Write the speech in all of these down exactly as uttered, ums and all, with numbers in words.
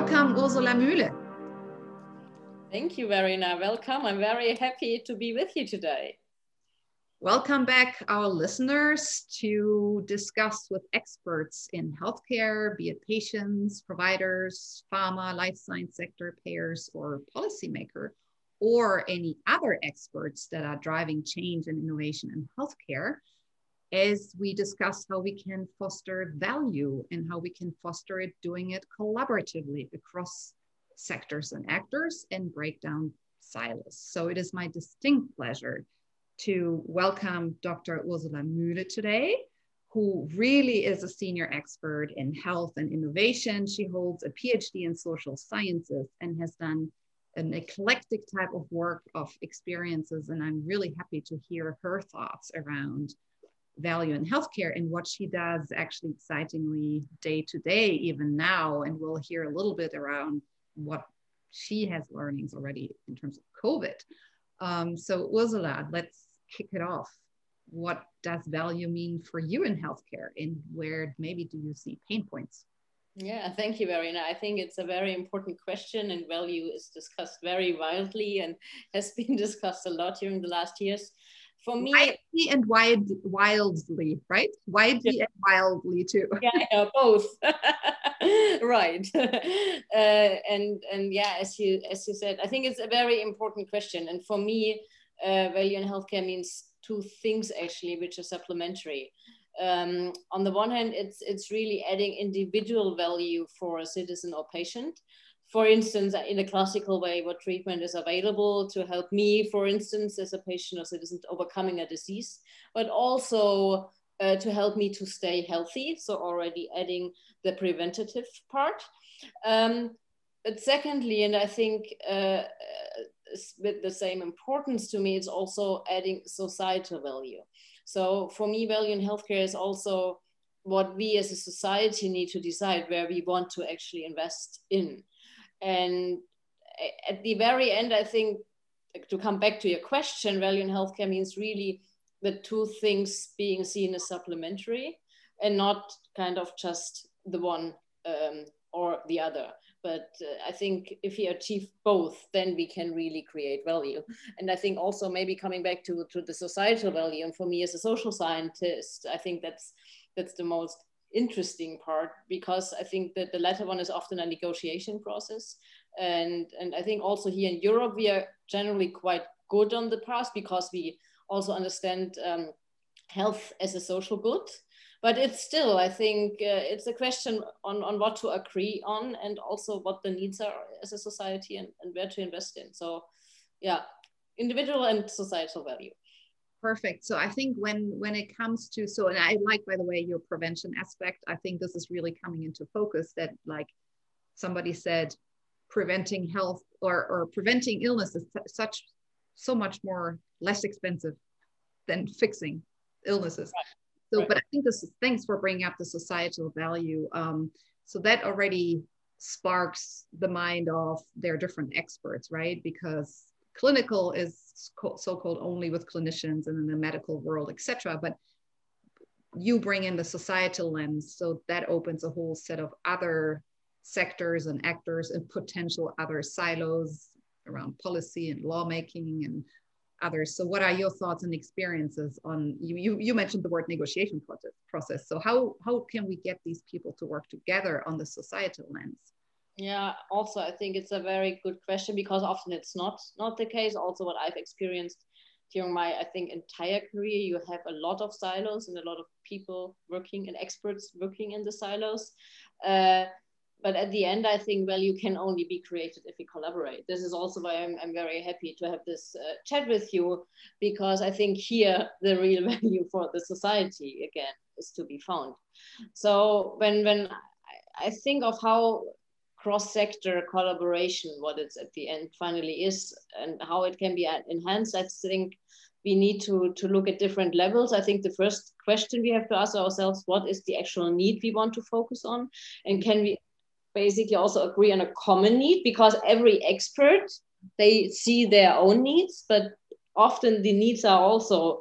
Welcome, Ursula Mühle. Thank you, Verena. Welcome. I'm very happy to be with you today. Welcome back, our listeners, to discuss with experts in healthcare, be it patients, providers, pharma, life science sector, payers, or policymaker, or any other experts that are driving change and innovation in healthcare, as we discuss how we can foster value and how we can foster it doing it collaboratively across sectors and actors and break down silos. So it is my distinct pleasure to welcome Doctor Ursula Mühle today, who really is a senior expert in health and innovation. She holds a PhD in social sciences and has done an eclectic type of work of experiences. And I'm really happy to hear her thoughts around value in healthcare and what she does actually excitingly day to day, even now. And we'll hear a little bit around what she has learnings already in terms of COVID. Um, so Ursula, let's kick it off. What does value mean for you in healthcare, and where maybe do you see pain points? Yeah, thank you, Verena. I think it's a very important question, and value is discussed very widely and has been discussed a lot during the last years. For me, widely and wide, wildly, right? Widely yeah. and wildly too. Yeah, yeah, both. Right. Uh, and and yeah, as you as you said, I think it's a very important question. And for me, uh, value in healthcare means two things actually, which are supplementary. Um, on the one hand, it's it's really adding individual value for a citizen or patient. For instance, in a classical way, what treatment is available to help me, for instance, as a patient or citizen overcoming a disease, but also uh, to help me to stay healthy. So already adding the preventative part. Um, but secondly, and I think uh, with the same importance to me, it's also adding societal value. So for me, value in healthcare is also what we as a society need to decide where we want to actually invest in. And at the very end, I think, to come back to your question, value in healthcare means really the two things being seen as supplementary and not kind of just the one um, or the other. But uh, I think if we achieve both, then we can really create value. And I think also maybe coming back to, to the societal value, and for me as a social scientist, I think that's that's the most interesting part, because I think that the latter one is often a negotiation process. And, and I think also here in Europe, we are generally quite good on the path because we also understand um, health as a social good. But it's still, I think, uh, it's a question on, on what to agree on and also what the needs are as a society and, and where to invest in. So yeah, individual and societal value. Perfect. So I think when, when it comes to, so, and I like, by the way, your prevention aspect, I think this is really coming into focus that, like somebody said, preventing health or, or preventing illness is such, so much more less expensive than fixing illnesses. Right. So, right. But I think this is, thanks for bringing up the societal value. Um, so that already sparks the mind of their different experts, right? Because clinical is so-called only with clinicians and in the medical world, et cetera. But you bring in the societal lens, so that opens a whole set of other sectors and actors and potential other silos around policy and lawmaking and others. So what are your thoughts and experiences on, you, you, you mentioned the word negotiation process. So how, how can we get these people to work together on the societal lens? Yeah, also, I think it's a very good question, because often it's not, not the case. Also, what I've experienced during my, I think, entire career, you have a lot of silos and a lot of people working and experts working in the silos. Uh, but at the end, I think value can only be created if we collaborate. This is also why I'm, I'm very happy to have this uh, chat with you, because I think here the real value for the society, again, is to be found. So when, when I think of how cross-sector collaboration, what it's at the end finally is, and how it can be enhanced, I think we need to, to look at different levels. I think the first question we have to ask ourselves, what is the actual need we want to focus on? And can we basically also agree on a common need? Because every expert, they see their own needs, but often the needs are also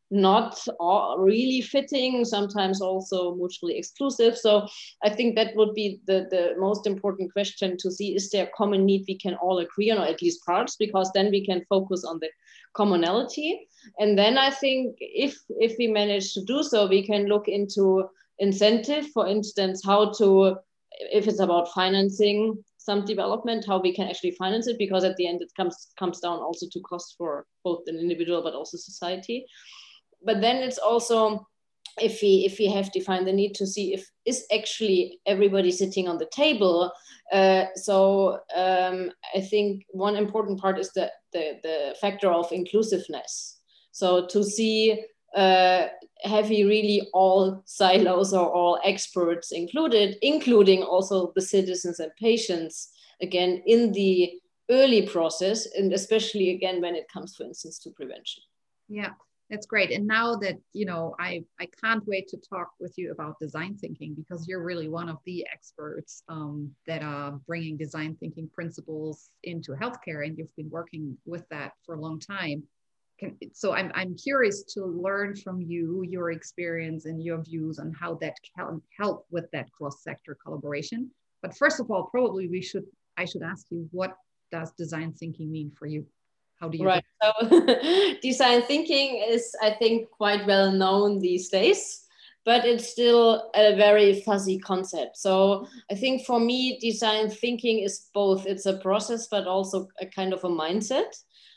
not all really fitting, sometimes also mutually exclusive. So I think that would be the, the most important question to see, is there a common need we can all agree on, or at least parts, because then we can focus on the commonality. And then I think if, if we manage to do so, we can look into incentive, for instance, how to, if it's about financing some development, how we can actually finance it, because at the end it comes, comes down also to cost for both an individual but also society. But then it's also, if we if we have defined the need, to see if is actually everybody sitting on the table. Uh, so um, I think one important part is the, the, the factor of inclusiveness. So to see, uh, have we really all silos or all experts included, including also the citizens and patients, again, in the early process, and especially, again, when it comes, for instance, to prevention. Yeah. That's great. And now that, you know, I, I can't wait to talk with you about design thinking, because you're really one of the experts um, that are bringing design thinking principles into healthcare, and you've been working with that for a long time. Can, so I'm, I'm curious to learn from you, your experience and your views on how that can help with that cross-sector collaboration. But first of all, probably we should, I should ask you, what does design thinking mean for you? How do you right. do So design thinking is, I think, quite well known these days, but it's still a very fuzzy concept. So I think for me, design thinking is both, it's a process, but also a kind of a mindset.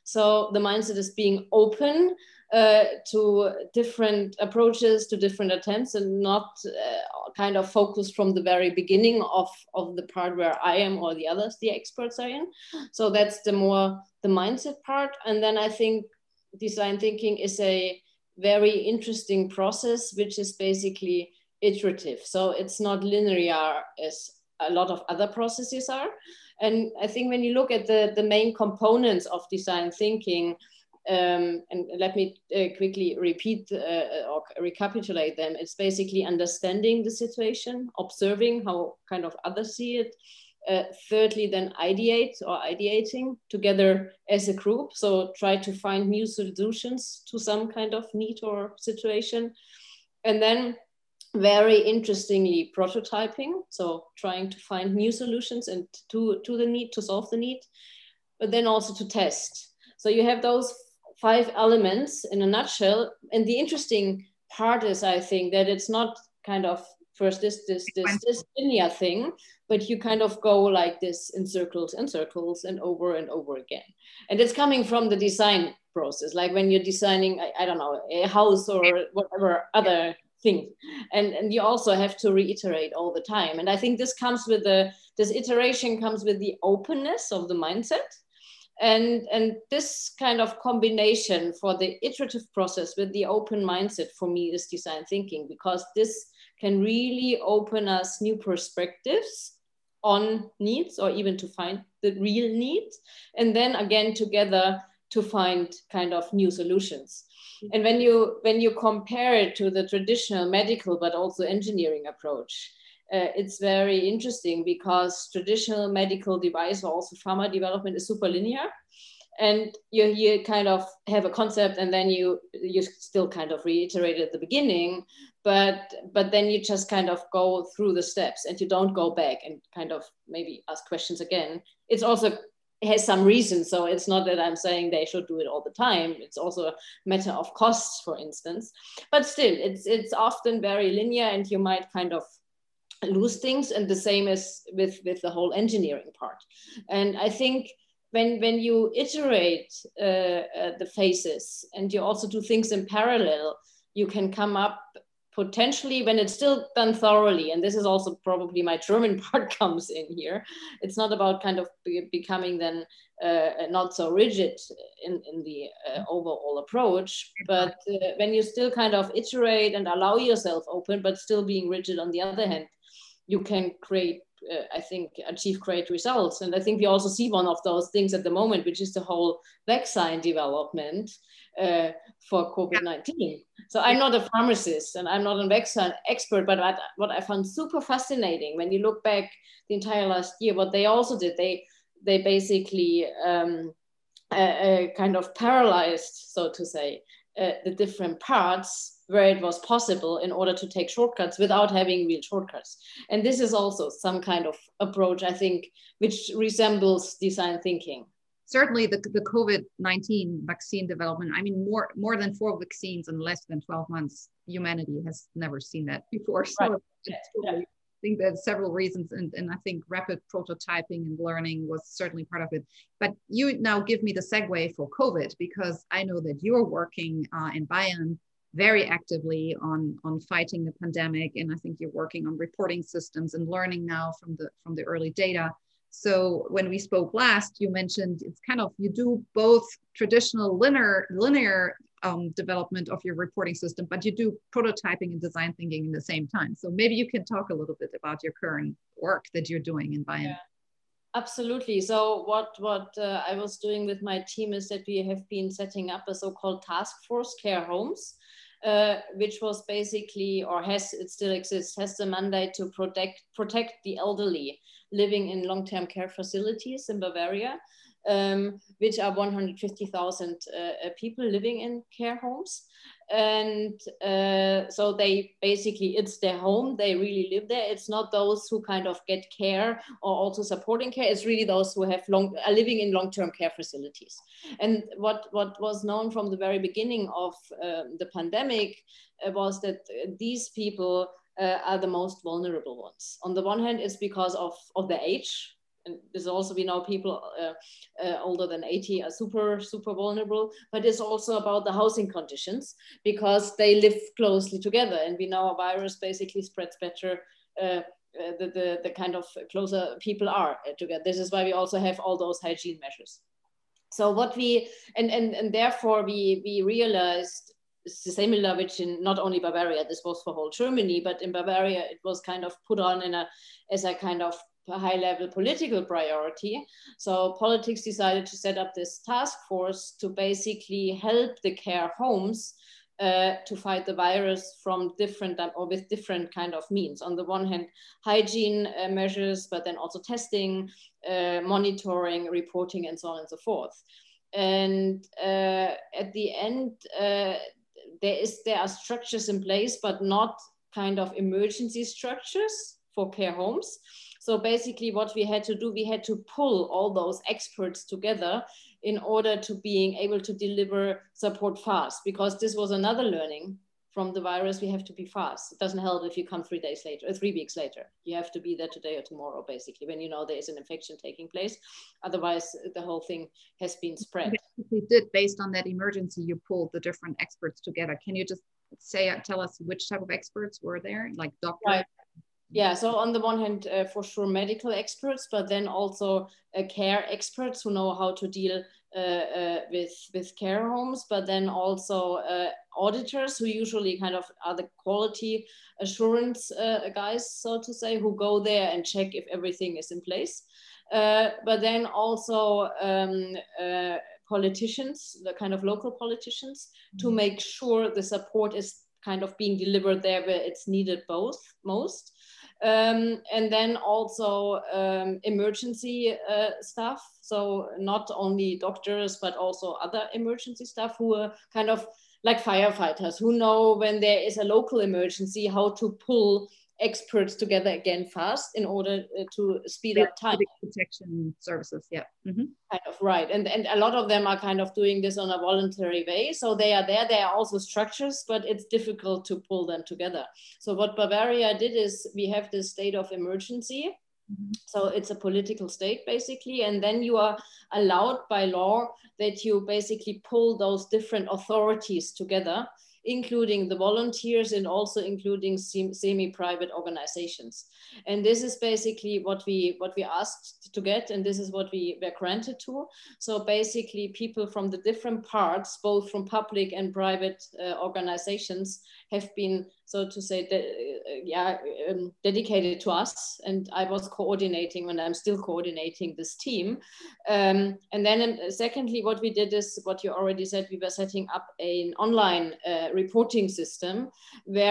So the mindset is being open uh, to different approaches, to different attempts, and not uh, kind of focused from the very beginning of, of the part where I am or the others, the experts are in. So that's the more the mindset part. And then I think design thinking is a very interesting process, which is basically iterative. So it's not linear as a lot of other processes are. And I think when you look at the, the main components of design thinking, um, and let me uh, quickly repeat uh, or recapitulate them, it's basically understanding the situation, observing how kind of others see it. Uh, thirdly, then ideate or ideating together as a group. So try to find new solutions to some kind of need or situation. And then very interestingly, prototyping. So trying to find new solutions and to, to the need, to solve the need, but then also to test. So you have those five elements in a nutshell. And the interesting part is, I think, that it's not kind of first this, this, this, this linear thing, but you kind of go like this in circles and circles and over and over again. And it's coming from the design process, like when you're designing, I, I don't know, a house or whatever other thing. And, and you also have to reiterate all the time. And I think this comes with the, this iteration comes with the openness of the mindset. And, and this kind of combination for the iterative process with the open mindset for me is design thinking, because this can really open us new perspectives on needs, or even to find the real need. And then again, together to find kind of new solutions. And when you, when you compare it to the traditional medical, but also engineering approach, Uh, it's very interesting, because traditional medical device or also pharma development is super linear, and you, you kind of have a concept and then you you still kind of reiterate at the beginning, but but then you just kind of go through the steps and you don't go back and kind of maybe ask questions again. It's also it has some reason, so it's not that I'm saying they should do it all the time. It's also a matter of costs, for instance, but still it's it's often very linear, and you might kind of lose things. And the same as with with the whole engineering part. And I think when when you iterate uh, uh, the phases, and you also do things in parallel, you can come up potentially, when it's still done thoroughly, and this is also probably my German part comes in here, it's not about kind of be, becoming then uh, not so rigid in, in the uh, overall approach, but uh, when you still kind of iterate and allow yourself open, but still being rigid on the other hand, you can create, uh, I think, achieve great results. And I think we also see one of those things at the moment, which is the whole vaccine development uh, for COVID nineteen. So I'm not a pharmacist and I'm not a vaccine expert, but what, what I found super fascinating when you look back the entire last year, what they also did, they, they basically um, uh, uh, kind of paralyzed, so to say, uh, the different parts where it was possible in order to take shortcuts without having real shortcuts. And this is also some kind of approach, I think, which resembles design thinking. Certainly the, the COVID nineteen vaccine development, I mean, more, more than four vaccines in less than twelve months, humanity has never seen that before. So right. it's totally, I think there's several reasons. And, and I think rapid prototyping and learning was certainly part of it. But you now give me the segue for COVID, because I know that you're working uh, in Bayern very actively on, on fighting the pandemic. And I think you're working on reporting systems and learning now from the, from the early data. So when we spoke last, you mentioned it's kind of, you do both traditional linear, linear um, development of your reporting system, but you do prototyping and design thinking in the same time. So maybe you can talk a little bit about your current work that you're doing in Bayern. Yeah, absolutely. So what, what uh, I was doing with my team is that we have been setting up a so-called task force, Care Homes, uh, which was basically, or has, it still exists, has the mandate to protect, protect the elderly living in long-term care facilities in Bavaria, um, which are one hundred fifty thousand uh, people living in care homes. And uh, so they basically, it's their home, they really live there. It's not those who kind of get care or also supporting care. It's really those who have long, are living in long-term care facilities. And what, what was known from the very beginning of uh, the pandemic uh, was that these people Uh, are the most vulnerable ones. On the one hand, it's because of, of their age. And there's also, we know people uh, uh, older than eighty are super, super vulnerable, but it's also about the housing conditions because they live closely together. And we know a virus basically spreads better uh, uh, the, the, the kind of closer people are together. This is why we also have all those hygiene measures. So what we, and, and, and therefore we, we realized similar, which in not only Bavaria, this was for whole Germany, but in Bavaria, it was kind of put on in a, as a kind of high level political priority. So politics decided to set up this task force to basically help the care homes uh, to fight the virus from different or with different kind of means. On the one hand, hygiene uh, measures, but then also testing, uh, monitoring, reporting, and so on and so forth. And uh, at the end, uh, There is there are structures in place, but not kind of emergency structures for care homes. So basically what we had to do, we had to pull all those experts together in order to being able to deliver support fast, because this was another learning from the virus. We have to be fast. It doesn't help if you come three days later or three weeks later. You have to be there today or tomorrow, basically, when you know there is an infection taking place. Otherwise, the whole thing has been spread. We did, based on that emergency, you pulled the different experts together. Can you just say, tell us which type of experts were there, like doctors? Right. Yeah, so on the one hand, uh, for sure, medical experts, but then also uh, care experts who know how to deal uh, uh, with, with care homes, but then also uh, auditors who usually kind of are the quality assurance uh, guys, so to say, who go there and check if everything is in place. Uh, but then also um, uh, politicians, the kind of local politicians, mm-hmm. to make sure the support is kind of being delivered there where it's needed both most. Um, and then also um, emergency uh, staff. So not only doctors, but also other emergency staff who are kind of like firefighters, who know when there is a local emergency, how to pull experts together again fast in order uh, to speed up time. Protection services, yeah. Mm-hmm. Kind of, right. And, and a lot of them are kind of doing this on a voluntary way. So they are there, they are also structures, but it's difficult to pull them together. So what Bavaria did is we have this state of emergency. Mm-hmm. So it's a political state basically. And then you are allowed by law that you basically pull those different authorities together, including the volunteers and also including semi-private organizations. And this is basically what we what we asked to get, and this is what we were granted to. So basically people from the different parts, both from public and private uh, organizations, have been, so to say, de uh, yeah, um, dedicated to us. And I was coordinating, and I'm still coordinating this team. Um, and then um, secondly, what we did is what you already said, we were setting up an online uh, reporting system where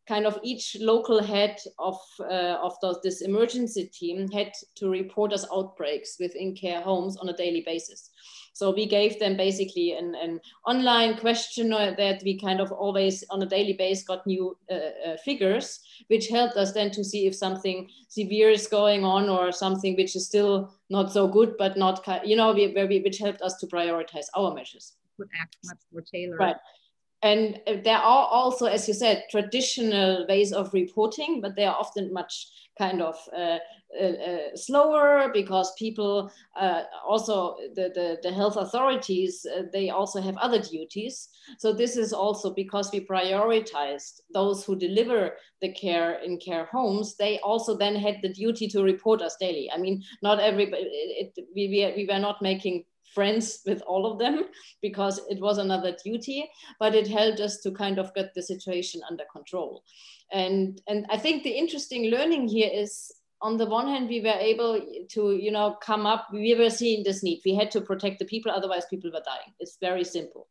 kind of each local head of, uh, of those, this emergency team had to report us outbreaks within care homes on a daily basis. So we gave them basically an, an online questionnaire that we kind of always on a daily basis got new uh, uh, figures, which helped us then to see if something severe is going on or something which is still not so good, but not, you know, we, where we, which helped us to prioritize our measures. Would act much more tailored. Right. And there are also, as you said, traditional ways of reporting, but they are often much kind of uh, uh, uh, slower because people uh, also, the, the, the health authorities, uh, they also have other duties. So this is also because we prioritized those who deliver the care in care homes, they also then had the duty to report us daily. I mean, not everybody, it, it, we, we, we were not making friends with all of them because it was another duty, but it helped us to kind of get the situation under control. And, and I think the interesting learning here is, on the one hand, we were able to, you know, come up, we were seeing this need. We had to protect the people, otherwise people were dying. It's very simple.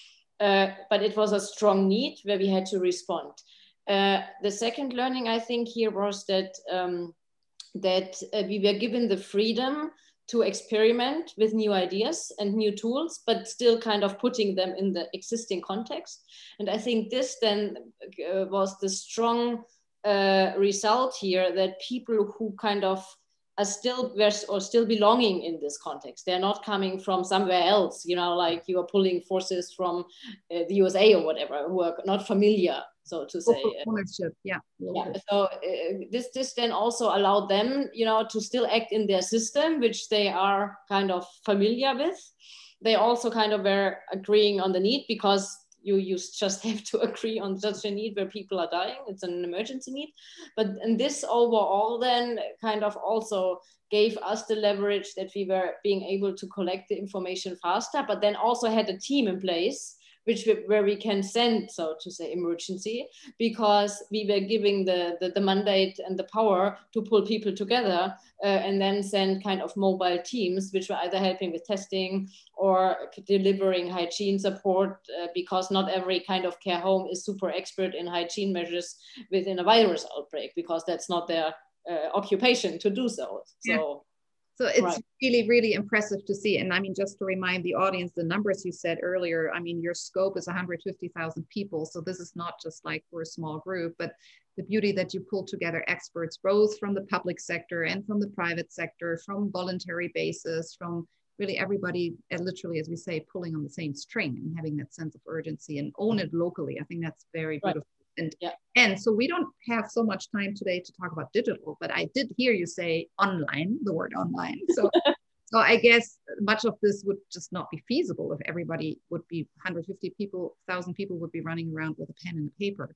Uh, but it was a strong need where we had to respond. Uh, the second learning, I think, here was that, um, that uh, we were given the freedom to experiment with new ideas and new tools, but still kind of putting them in the existing context. And I think this then uh, was the strong uh, result here, that people who kind of are still or still belonging in this context, they're not coming from somewhere else, you know, like you are pulling forces from uh, the U S A or whatever, who are not familiar, so to say. Ownership, yeah. Yeah. So uh, this this then also allowed them, you know, to still act in their system, which they are kind of familiar with. They also kind of were agreeing on the need, because you, you just have to agree on such a need where people are dying. It's an emergency need. But and this overall then kind of also gave us the leverage that we were being able to collect the information faster, but then also had a team in place which we, where we can send, so to say, emergency, because we were giving the, the, the mandate and the power to pull people together uh, and then send kind of mobile teams, which were either helping with testing or delivering hygiene support, uh, because not every kind of care home is super expert in hygiene measures within a virus outbreak, because that's not their uh, occupation to do so. So. Yeah. So it's right. really, really impressive to see. And I mean, just to remind the audience, the numbers you said earlier, I mean, your scope is one hundred fifty thousand people. So this is not just like for a small group, but the beauty that you pull together experts, both from the public sector and from the private sector, from voluntary basis, from really everybody, and literally, as we say, pulling on the same string and having that sense of urgency and own it locally. I think that's very beautiful. Right. And, yeah. and so we don't have so much time today to talk about digital, but I did hear you say online, the word online. So, so I guess much of this would just not be feasible if everybody would be one hundred fifty people, one thousand people would be running around with a pen and a paper.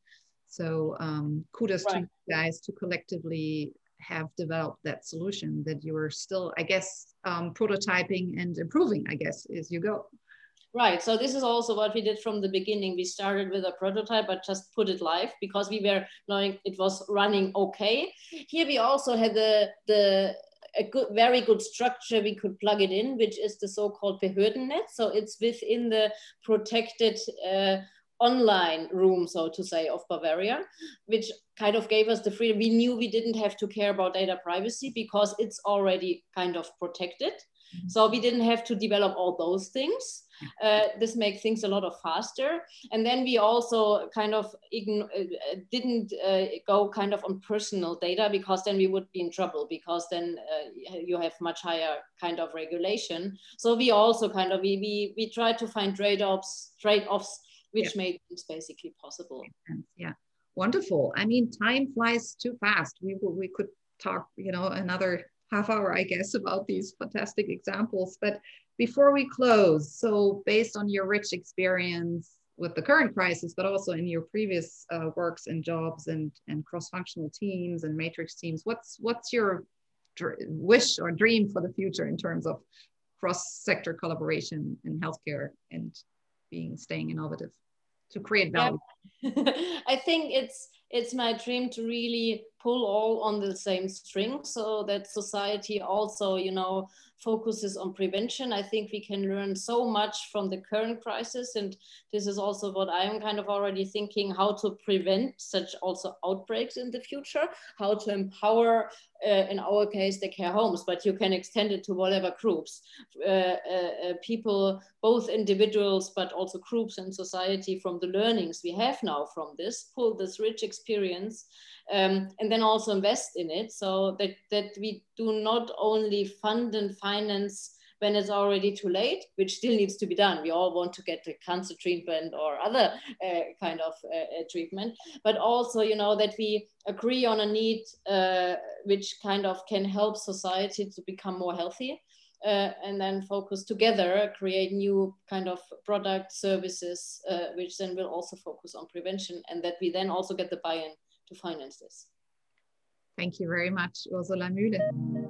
So um, kudos right. to you guys to collectively have developed that solution that you are still, I guess, um, prototyping and improving, I guess, as you go. Right. So this is also what we did from the beginning. We started with a prototype, but just put it live because we were knowing it was running okay. Here we also had the, the a good, very good structure we could plug it in, which is the so-called Behördennet. So it's within the protected uh, online room, so to say, of Bavaria, which kind of gave us the freedom. We knew we didn't have to care about data privacy because it's already kind of protected. Mm-hmm. So we didn't have to develop all those things. Uh, this makes things a lot of faster. And then we also kind of ign- uh, didn't uh, go kind of on personal data, because then we would be in trouble, because then uh, you have much higher kind of regulation. So we also kind of, we, we, we tried to find trade-offs, trade-offs which yeah. made this basically possible. Yeah, wonderful. I mean, time flies too fast. We, we could talk, you know, another half hour, I guess, about these fantastic examples. But before we close, so based on your rich experience with the current crisis, but also in your previous uh, works and jobs and, and cross-functional teams and matrix teams, what's what's your dr- wish or dream for the future in terms of cross-sector collaboration in healthcare and being staying innovative to create value? Yeah. I think it's it's my dream to really pull all on the same string, so that society also, you know, focuses on prevention. I think we can learn so much from the current crisis, and this is also what I am kind of already thinking, how to prevent such also outbreaks in the future, how to empower, uh, in our case, the care homes, but you can extend it to whatever groups, uh, uh, uh, people, both individuals, but also groups and society, from the learnings we have now from this, pull this rich experience, um, and then also invest in it, so that, that we do not only fund and finance when it's already too late, which still needs to be done. We all want to get the cancer treatment or other uh, kind of uh, treatment, but also, you know, that we agree on a need uh, which kind of can help society to become more healthy. Uh, and then focus together, create new kind of product services, uh, which then will also focus on prevention, and that we then also get the buy-in to finance this. Thank you very much, Ursula Mühle.